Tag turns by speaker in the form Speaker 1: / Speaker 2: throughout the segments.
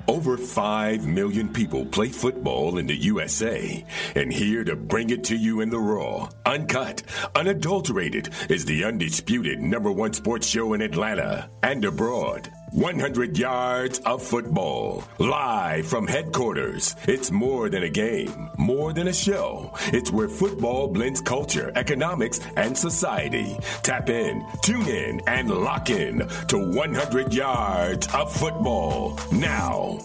Speaker 1: Over 5 million people play football in the USA, and here to bring it to you in the raw, uncut, unadulterated is the undisputed #1 sports show in Atlanta and abroad. 100 yards of football, live from headquarters. It's more than a game, more than a show. It's where football blends culture, economics, and society. Tap in, tune in, and lock in to 100 yards of football now.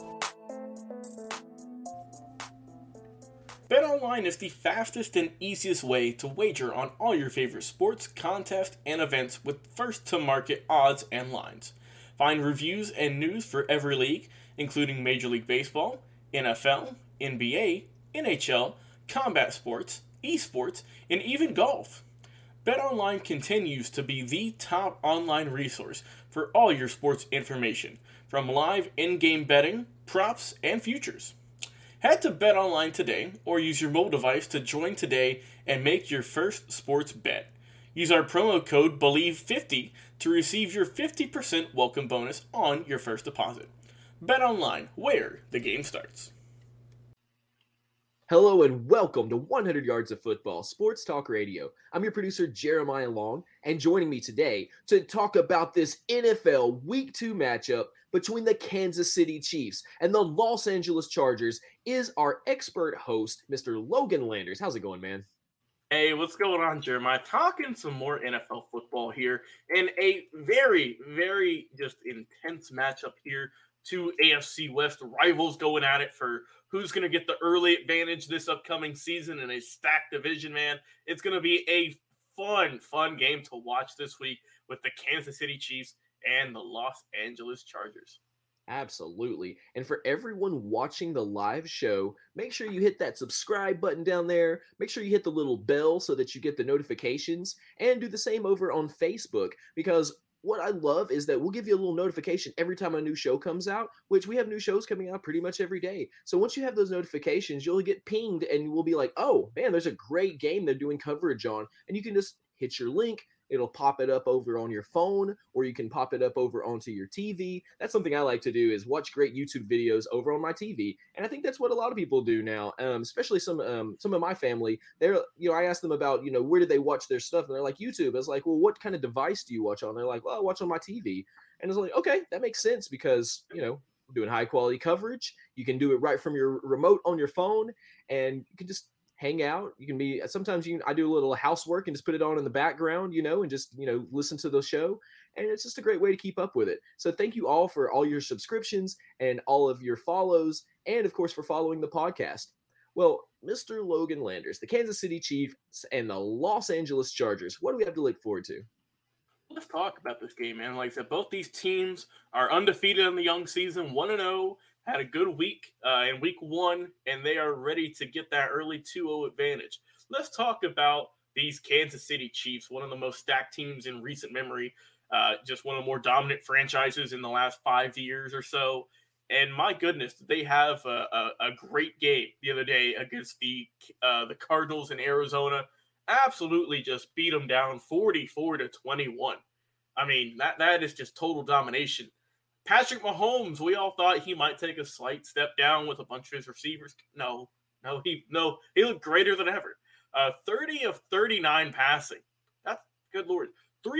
Speaker 2: BetOnline is the fastest and easiest way to wager on all your favorite sports, contests, and events with first-to-market odds and lines. Find reviews and news for every league, including Major League Baseball, NFL, NBA, NHL, combat sports, esports, and even golf. BetOnline continues to be the top online resource for all your sports information, from live in-game betting, props, and futures. Head to BetOnline today or use your mobile device to join today and make your first sports bet. Use our promo code BELIEVE50 to receive your 50% welcome bonus on your first deposit. BetOnline, where the game starts.
Speaker 3: Hello and welcome to 100 Yards of Football, Sports Talk Radio. I'm your producer, Jeremiah Long, and joining me today to talk about this NFL Week 2 matchup between the Kansas City Chiefs and the Los Angeles Chargers is our expert host, Mr. Logan Landers. How's it going, man?
Speaker 2: Hey, what's going on, Jeremiah? Talking some more NFL football here in a very, very just intense matchup here. Two AFC West rivals going at it for who's going to get the early advantage this upcoming season in a stacked division, man. It's going to be a fun game to watch this week with the Kansas City Chiefs and the Los Angeles Chargers.
Speaker 3: Absolutely. And for everyone watching the live show, make sure you hit that subscribe button down there. Make sure you hit the little bell so that you get the notifications, and do the same over on Facebook, because what I love is that we'll give you a little notification every time a new show comes out, which we have new shows coming out pretty much every day. So once you have those notifications, you'll get pinged and we'll be like, oh man, there's a great game they're doing coverage on. And you can just hit your link. It'll pop it up over on your phone, or you can pop it up over onto your TV. That's something I like to do, is watch great YouTube videos over on my TV. And I think that's what a lot of people do now, especially some of my family. They're, I asked them about, where do they watch their stuff? And they're like, YouTube. I was like, well, what kind of device do you watch on? They're like, well, I watch on my TV. And I was like, okay, that makes sense, because, we're doing high quality coverage. You can do it right from your remote on your phone, and you can just hang out. You can be, sometimes I do a little housework and just put it on in the background, and just, listen to the show. And it's just a great way to keep up with it. So thank you all for all your subscriptions and all of your follows, and of course for following the podcast. Well, Mr. Logan Landers, the Kansas City Chiefs and the Los Angeles Chargers, what do we have to look forward to?
Speaker 2: Let's talk about this game, man. Like I said, both these teams are undefeated in the young season, 1-0. Had a good week in week 1, and they are ready to get that early 2-0 advantage. Let's talk about these Kansas City Chiefs, one of the most stacked teams in recent memory, just one of the more dominant franchises in the last 5 years or so. And my goodness, they have a great game the other day against the Cardinals in Arizona. Absolutely just beat them down 44-21. I mean, that is just total domination. Patrick Mahomes, we all thought he might take a slight step down with a bunch of his receivers. No, he looked greater than ever. 30 of 39 passing. That's good Lord.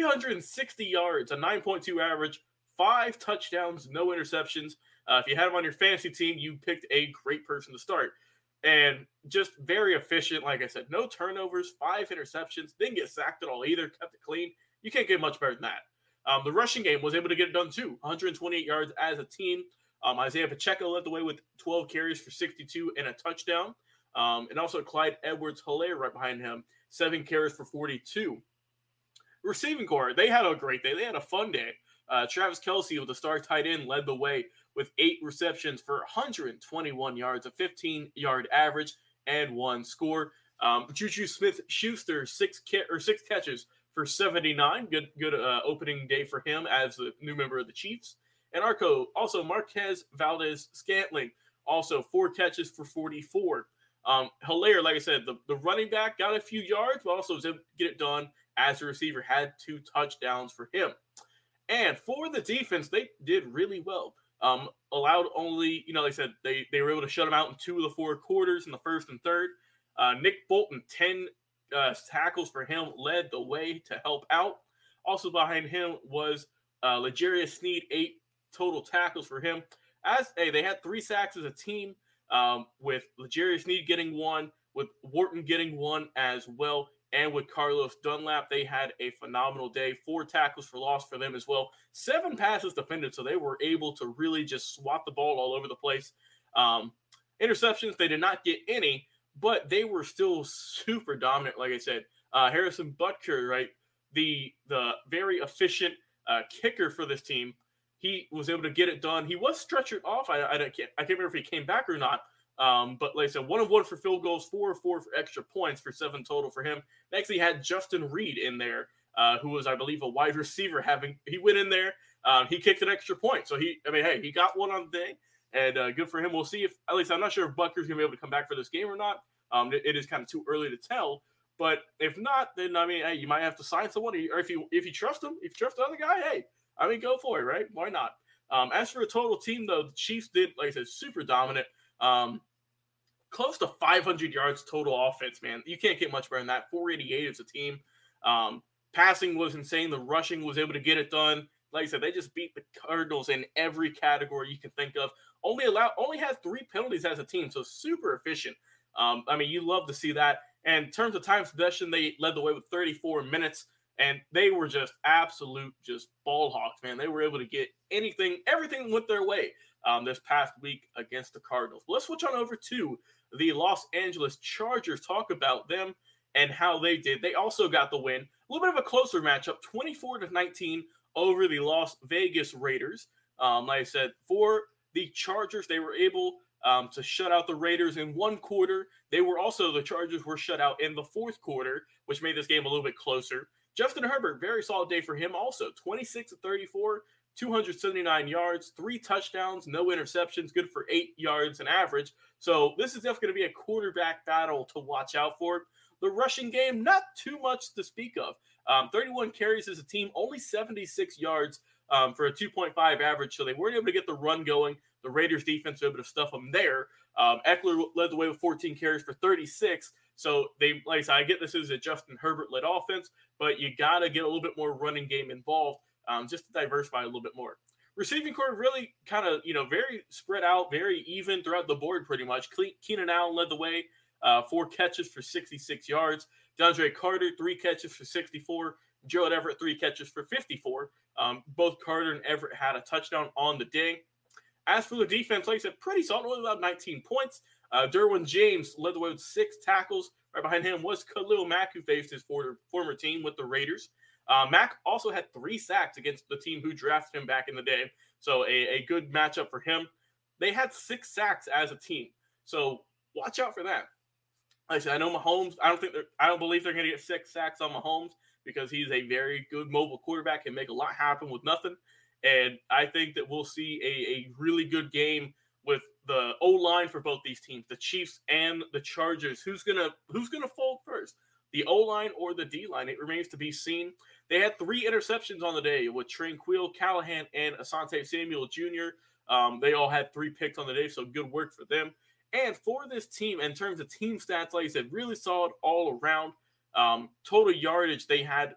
Speaker 2: 360 yards, a 9.2 average, 5 touchdowns, no interceptions. If you had him on your fantasy team, you picked a great person to start. And just very efficient, like I said, no turnovers, 5 interceptions, didn't get sacked at all either, kept it clean. You can't get much better than that. The rushing game was able to get it done too. 128 yards as a team. Isaiah Pacheco led the way with 12 carries for 62 and a touchdown. And also Clyde Edwards-Helaire right behind him, 7 carries for 42. Receiving core, they had a great day. They had a fun day. Travis Kelce, with the star tight end, led the way with 8 receptions for 121 yards, a 15-yard average, and 1 score. Juju Smith-Schuster, 6 catches for 79. Good opening day for him as a new member of the Chiefs. And also Marquez Valdez-Scantling, also 4 catches for 44. Helaire, like I said, the running back got a few yards, but also was able to get it done as the receiver had 2 touchdowns for him. And for the defense, they did really well. allowed only, like I said, they were able to shut them out in 2 of the 4 quarters in the first and third. Nick Bolton, 10 tackles for him, led the way to help out. Also behind him was L'Jarius Sneed, 8 total tackles for him. They had 3 sacks as a team, with L'Jarius Sneed getting 1, with Wharton getting 1 as well, and with Carlos Dunlap. They had a phenomenal day. 4 tackles for loss for them as well. 7 passes defended, so they were able to really just swat the ball all over the place. Interceptions, they did not get any, but they were still super dominant, like I said. Harrison Butker, right, the very efficient kicker for this team, he was able to get it done. He was stretchered off. I can't remember if he came back or not. But like I said, 1 of 1 for field goals, 4 of 4 for extra points for 7 total for him. Next, he had Justin Reed in there, who was, I believe, a wide receiver. He went in there, he kicked an extra point. So he got one on the day, and good for him. We'll see if, at least I'm not sure if Butker's gonna be able to come back for this game or not. It is kind of too early to tell. But if not, then hey, you might have to sign someone, or if you trust him, if you trust the other guy, hey, go for it, right? Why not? As for a total team, though, the Chiefs did, like I said, super dominant. Close to 500 yards total offense, man. You can't get much better than that. 488 as a team. Passing was insane. The rushing was able to get it done. Like I said, they just beat the Cardinals in every category you can think of. Only had 3 penalties as a team, so super efficient. You love to see that. And in terms of time possession, they led the way with 34 minutes, and they were just absolute ball hawks, man. They were able to get everything went their way this past week against the Cardinals. Let's switch on over to the Los Angeles Chargers, talk about them and how they did. They also got the win. A little bit of a closer matchup, 24-19 over the Las Vegas Raiders. Like I said, for the Chargers, they were able to shut out the Raiders in 1 quarter. The Chargers were shut out in the 4th quarter, which made this game a little bit closer. Justin Herbert, very solid day for him also. 26-34, 279 yards, 3 touchdowns, no interceptions, good for 8 yards an average. So this is definitely going to be a quarterback battle to watch out for. The rushing game, not too much to speak of. 31 carries as a team, only 76 yards for a 2.5 average, so they weren't able to get the run going. The Raiders defense were able to stuff them there. Eckler led the way with 14 carries for 36. So like I said, I get this is a Justin Herbert-led offense, but you got to get a little bit more running game involved just to diversify a little bit more. Receiving core really kind of, very spread out, very even throughout the board pretty much. Keenan Allen led the way, 4 catches for 66 yards. DeAndre Carter, 3 catches for 64. Gerald Everett, 3 catches for 54. Both Carter and Everett had a touchdown on the day. As for the defense, like I said, pretty solid, with about 19 points. Derwin James led the way with 6 tackles. Right behind him was Khalil Mack, who faced his former team with the Raiders. Mack also had 3 sacks against the team who drafted him back in the day. So a good matchup for him. They had 6 sacks as a team. So watch out for that. Like I said, I know Mahomes, I don't believe they're going to get 6 sacks on Mahomes because he's a very good mobile quarterback, can make a lot happen with nothing. And I think that we'll see a really good game with the O-line for both these teams, the Chiefs and the Chargers. Who's gonna fold first, the O-line or the D-line? It remains to be seen. They had 3 interceptions on the day with Tranquil Callahan and Asante Samuel Jr. They all had 3 picks on the day, so good work for them. And for this team, in terms of team stats, like I said, really solid all around. Total yardage, they had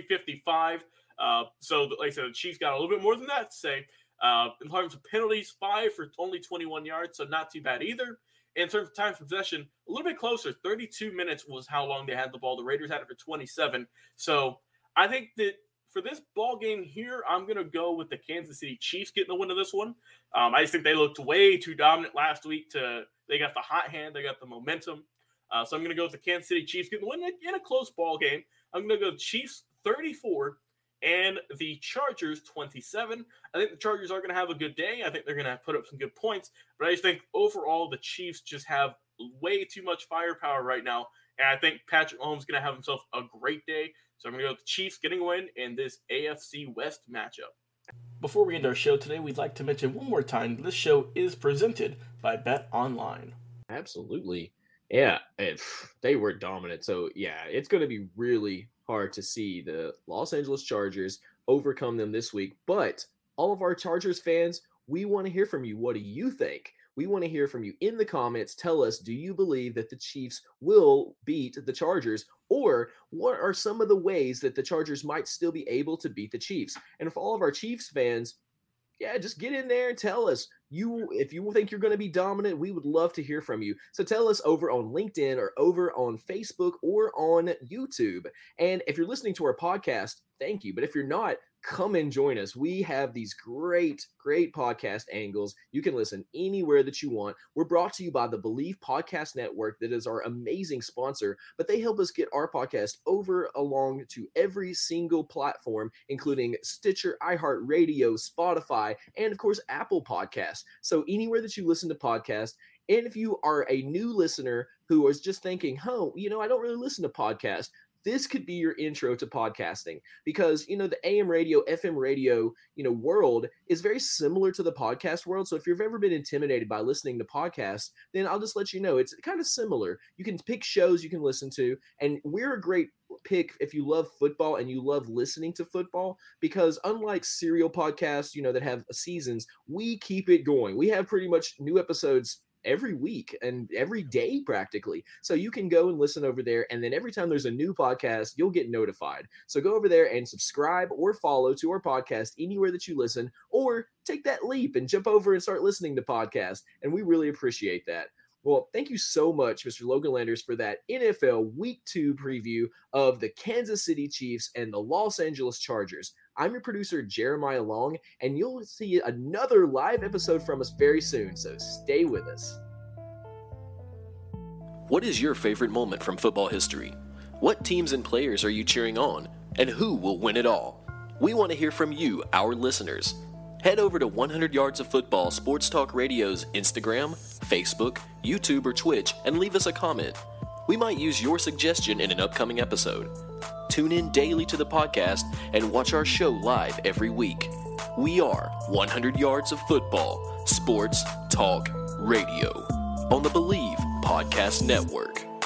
Speaker 2: 355. So, like I said, the Chiefs got a little bit more than that to say. In terms of penalties, 5 for only 21 yards, so not too bad either. In terms of time of possession, a little bit closer. 32 minutes was how long they had the ball. The Raiders had it for 27. So I think that for this ball game here, I'm going to go with the Kansas City Chiefs getting the win of this one. I just think they looked way too dominant last week. They got the hot hand. They got the momentum. So I'm going to go with the Kansas City Chiefs getting the win in a close ball game. I'm going to go Chiefs 34 and the Chargers 27. I think the Chargers are going to have a good day. I think they're going to put up some good points. But I just think overall the Chiefs just have way too much firepower right now. And I think Patrick Mahomes is going to have himself a great day. So I'm going to go with the Chiefs getting a win in this AFC West matchup. Before we end our show today, we'd like to mention one more time, this show is presented by Bet Online.
Speaker 3: Absolutely. Yeah, they were dominant. So, yeah, it's going to be really hard to see the Los Angeles Chargers overcome them this week. But all of our Chargers fans, We want to hear from you. What do you think? We want to hear from you in the comments. Tell us, do you believe that the Chiefs will beat the Chargers? Or what are some of the ways that the Chargers might still be able to beat the Chiefs? And for all of our Chiefs fans, just get in there and tell us. If you think you're going to be dominant, we would love to hear from you. So tell us over on LinkedIn or over on Facebook or on YouTube. And if you're listening to our podcast, thank you. But if you're not, come and join us. We have these great podcast angles. You can listen anywhere that you want. We're brought to you by the Believe Podcast Network, that is our amazing sponsor, but they help us get our podcast over along to every single platform, including Stitcher, iHeartRadio, Spotify, and of course, Apple Podcasts. So anywhere that you listen to podcasts, and if you are a new listener who is just thinking, I don't really listen to podcasts, this could be your intro to podcasting, because, the AM radio, FM radio, world is very similar to the podcast world. So if you've ever been intimidated by listening to podcasts, then I'll just let you know it's kind of similar. You can pick shows you can listen to, and we're a great pick if you love football and you love listening to football, because unlike serial podcasts, that have seasons, we keep it going. We have pretty much new episodes every week and every day practically. So you can go and listen over there, and then every time there's a new podcast, you'll get notified. So go over there and subscribe or follow to our podcast anywhere that you listen, or take that leap and jump over and start listening to podcasts. And we really appreciate that. Well, thank you so much, Mr. Logan Landers, for that NFL Week 2 preview of the Kansas City Chiefs and the Los Angeles Chargers. I'm your producer, Jeremiah Long, and you'll see another live episode from us very soon, so stay with us.
Speaker 4: What is your favorite moment from football history? What teams and players are you cheering on? And who will win it all? We want to hear from you, our listeners. Head over to 100 Yards of Football Sports Talk Radio's Instagram, Facebook, YouTube, or Twitch and leave us a comment. We might use your suggestion in an upcoming episode. Tune in daily to the podcast and watch our show live every week. We are 100 Yards of Football Sports Talk Radio on the Believe Podcast Network.